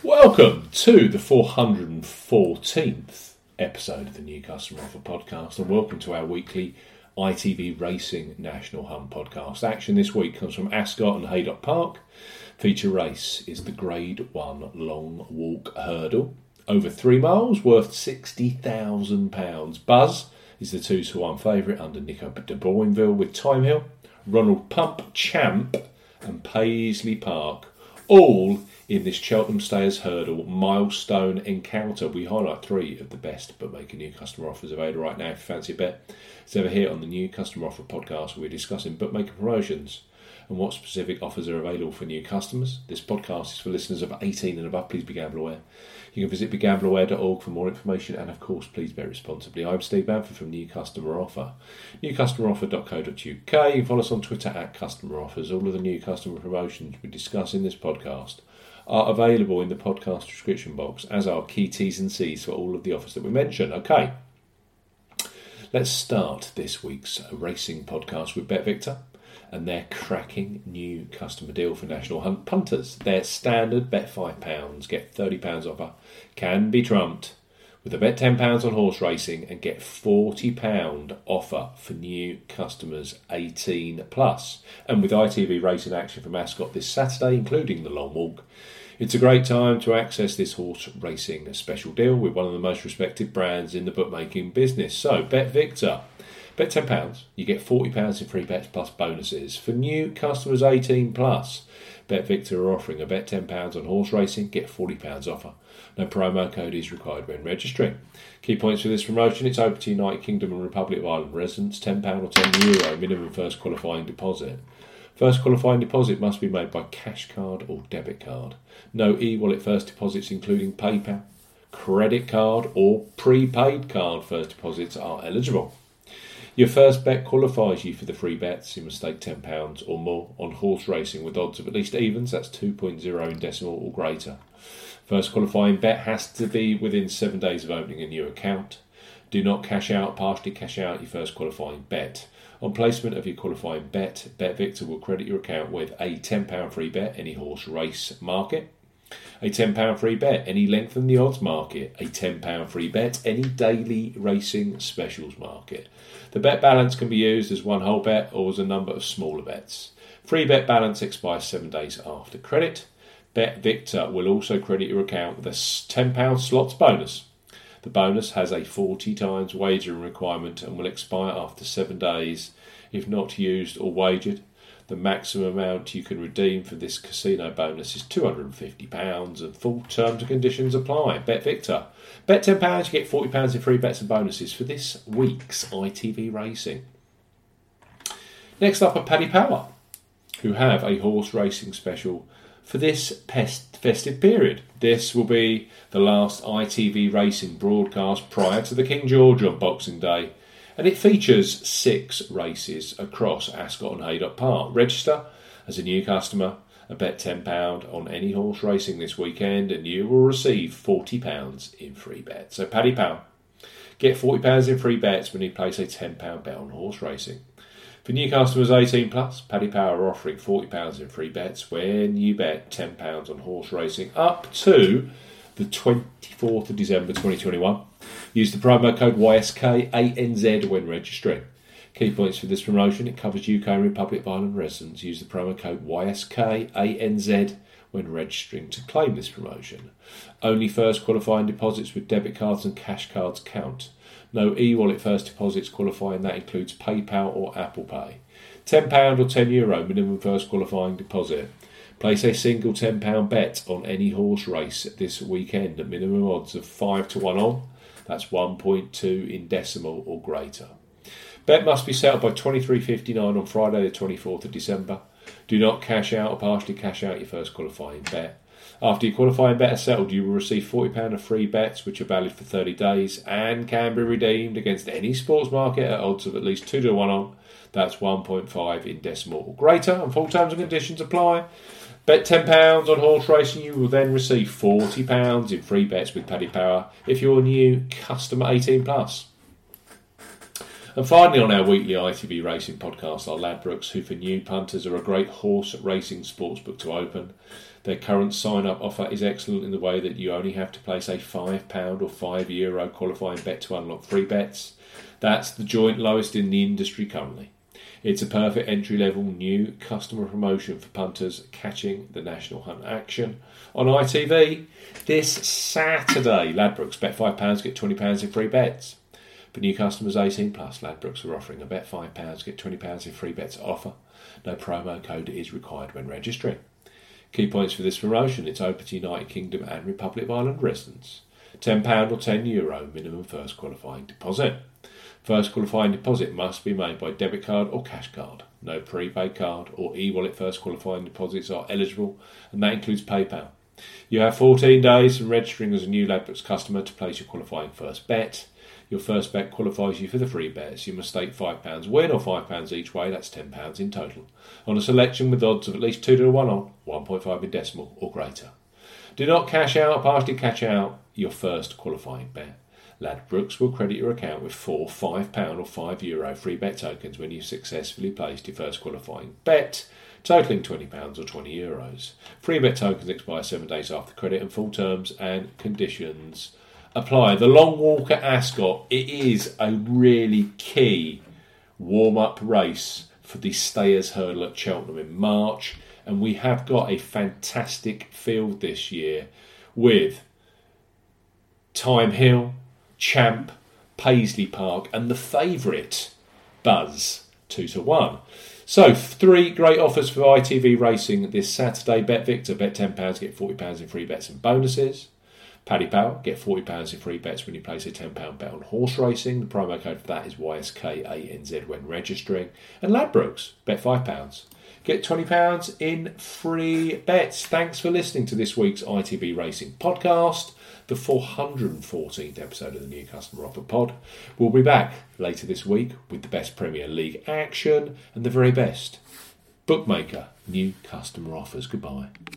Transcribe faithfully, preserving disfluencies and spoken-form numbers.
Welcome to the four hundred fourteenth episode of the New Customer Offer Podcast, and welcome to our weekly I T V Racing National Hunt podcast. Action this week comes from Ascot and Haydock Park. Feature race is the Grade one Long Walk Hurdle, over three miles, worth sixty thousand pounds. Buzz is the two to one favourite under Nico de Boinville, with Time Hill, Ronald Pump, Champ and Paisley Park all in this Cheltenham Stayers Hurdle milestone encounter. We highlight three of the best bookmaker new customer offers available right now. If you fancy a bet, it's over here on the New Customer Offer Podcast, where we're discussing bookmaker promotions and what specific offers are available for new customers. This podcast is for listeners of eighteen and above. Please be gamble aware. You can visit be gamble aware dot org for more information, and of course, please bet responsibly. I'm Steve Bamford from New Customer Offer, new customer offer dot co dot uk. You can follow us on Twitter at Customer Offers. All of the new customer promotions we discuss in this podcast are available in the podcast description box, as are key T's and C's for all of the offers that we mention. Okay, let's start this week's racing podcast with BetVictor and their cracking new customer deal for National Hunt punters. Their standard bet five pounds, get thirty pounds offer, can be trumped with a bet ten pounds on horse racing and get forty pounds offer for new customers eighteen plus. And with I T V Racing action from Ascot this Saturday, including the Long Walk, it's a great time to access this horse racing special deal with one of the most respected brands in the bookmaking business. So, BetVictor. Bet ten pounds, you get forty pounds in free bets plus bonuses. For new customers eighteen plus, BetVictor are offering a bet ten pounds on horse racing, get forty pounds offer. No promo code is required when registering. Key points for this promotion: it's open to United Kingdom and Republic of Ireland residents, ten pounds or ten euro minimum first qualifying deposit. First qualifying deposit must be made by cash card or debit card. No e-wallet first deposits including PayPal, credit card or prepaid card first deposits are eligible. Your first bet qualifies you for the free bets. You must stake ten pounds or more on horse racing with odds of at least evens, that's two point oh in decimal or greater. First qualifying bet has to be within seven days of opening a new account. Do not cash out, partially cash out your first qualifying bet. On placement of your qualifying bet, BetVictor will credit your account with a ten pounds free bet, any horse race market, a ten pounds free bet, any lengthen the odds market, a ten pounds free bet, any daily racing specials market. The bet balance can be used as one whole bet or as a number of smaller bets. Free bet balance expires seven days after credit. BetVictor will also credit your account with a ten pounds slots bonus. The bonus has a forty times wagering requirement and will expire after seven days if not used or wagered. The maximum amount you can redeem for this casino bonus is two hundred fifty pounds, and full terms and conditions apply. BetVictor. Bet ten pounds, you get forty pounds in free bets and bonuses for this week's I T V Racing. Next up are Paddy Power, who have a horse racing special for this pest festive period. This will be the last I T V Racing broadcast prior to the King George on Boxing Day, and it features six races across Ascot and Haydock Park. Register as a new customer and bet ten pounds on any horse racing this weekend, and you will receive forty pounds in free bets. So Paddy Power, get forty pounds in free bets when you place a ten pounds bet on horse racing. For new customers eighteen plus, Paddy Power are offering forty pounds in free bets when you bet ten pounds on horse racing up to the twenty-fourth of December twenty twenty-one. Use the promo code Y S K A N Z when registering. Key points for this promotion: it covers U K and Republic of Ireland residents. Use the promo code Y S K A N Z when registering to claim this promotion. Only first qualifying deposits with debit cards and cash cards count. No e-wallet first deposits qualifying, that includes PayPal or Apple Pay. ten pounds or ten euro minimum first qualifying deposit. Place a single ten pounds bet on any horse race this weekend at minimum odds of five to one on. That's one point two in decimal or greater. Bet must be settled by twenty-three fifty-nine on Friday the twenty-fourth of December. Do not cash out or partially cash out your first qualifying bet. After your qualifying bet is settled, you will receive forty pounds of free bets, which are valid for thirty days and can be redeemed against any sports market at odds of at least two to one on. That's one point five in decimal or greater, and full terms and conditions apply. Bet ten pounds on horse racing, you will then receive forty pounds in free bets with Paddy Power if you're a new customer eighteen plus. And finally, on our weekly I T V Racing podcast are Ladbrokes, who for new punters are a great horse racing sportsbook to open. Their current sign-up offer is excellent in the way that you only have to place a five pounds or five euro qualifying bet to unlock free bets. That's the joint lowest in the industry currently. It's a perfect entry-level new customer promotion for punters catching the National Hunt action. On I T V, this Saturday, Ladbrokes bet five pounds, get twenty pounds in free bets. For new customers eighteen plus, Ladbrokes are offering a bet five pounds, get twenty pounds in free bets offer. No promo code is required when registering. Key points for this promotion: it's open to United Kingdom and Republic of Ireland residents. ten pounds or ten euro minimum first qualifying deposit. First qualifying deposit must be made by debit card or cash card. No prepaid card or e-wallet first qualifying deposits are eligible, and that includes PayPal. You have fourteen days from registering as a new Ladbrokes customer to place your qualifying first bet. Your first bet qualifies you for the free bets. You must stake five pounds win or five pounds each way, that's ten pounds in total, on a selection with odds of at least two to one on, one point five in decimal or greater. Do not cash out or partially cash out your first qualifying bet. Ladbrokes will credit your account with four five pounds or five euro free bet tokens when you've successfully placed your first qualifying bet, totaling twenty pounds or twenty euros. Free bet tokens expire seven days after credit, and full terms and conditions apply. The Long Walk at Ascot, it is a really key warm-up race for the Stayers Hurdle at Cheltenham in March, and we have got a fantastic field this year with Thyme Hill, Champ, Paisley Park, and the favourite, Buzz, two to one. So, three great offers for I T V Racing this Saturday. Bet Victor, bet ten pounds, get forty pounds in free bets and bonuses. Paddy Power, get forty pounds in free bets when you place a ten pounds bet on horse racing. The promo code for that is Y S K A N Z when registering. And Ladbrokes, bet five pounds, get twenty pounds in free bets. Thanks for listening to this week's I T V Racing podcast, the four hundred fourteenth episode of the New Customer Offer Pod. We'll be back later this week with the best Premier League action and the very best bookmaker new customer offers. Goodbye.